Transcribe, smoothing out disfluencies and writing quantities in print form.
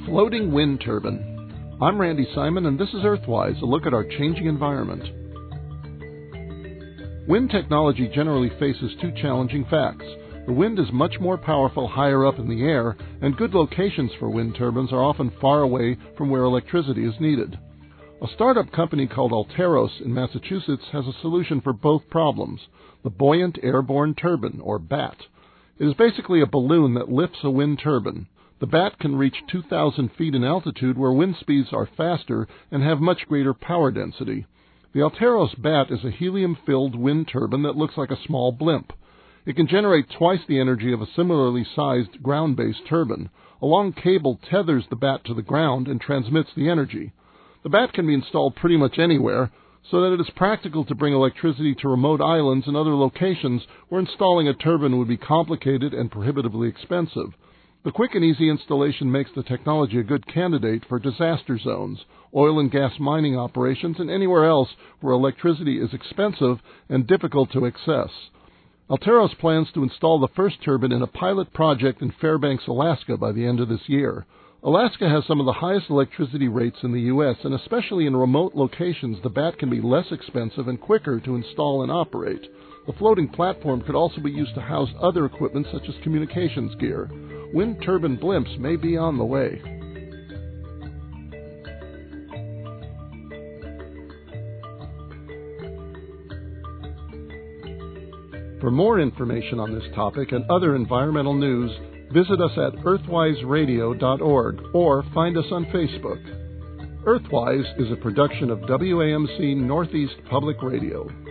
Floating wind turbine. I'm Randy Simon, and this is Earthwise, a look at our changing environment. Wind technology generally faces two challenging facts. The wind is much more powerful higher up in the air, and good locations for wind turbines are often far away from where electricity is needed. A startup company called Alteros in Massachusetts has a solution for both problems, the Buoyant Airborne Turbine, or BAT. It is basically a balloon that lifts a wind turbine. The BAT can reach 2,000 feet in altitude where wind speeds are faster and have much greater power density. The Alteros BAT is a helium-filled wind turbine that looks like a small blimp. It can generate twice the energy of a similarly sized ground-based turbine. A long cable tethers the BAT to the ground and transmits the energy. The BAT can be installed pretty much anywhere, so that it is practical to bring electricity to remote islands and other locations where installing a turbine would be complicated and prohibitively expensive. The quick and easy installation makes the technology a good candidate for disaster zones, oil and gas mining operations, and anywhere else where electricity is expensive and difficult to access. Alteros plans to install the first turbine in a pilot project in Fairbanks, Alaska by the end of this year. Alaska has some of the highest electricity rates in the U.S., and especially in remote locations, the BAT can be less expensive and quicker to install and operate. The floating platform could also be used to house other equipment such as communications gear. Wind turbine blimps may be on the way. For more information on this topic and other environmental news, visit us at earthwiseradio.org or find us on Facebook. Earthwise is a production of WAMC Northeast Public Radio.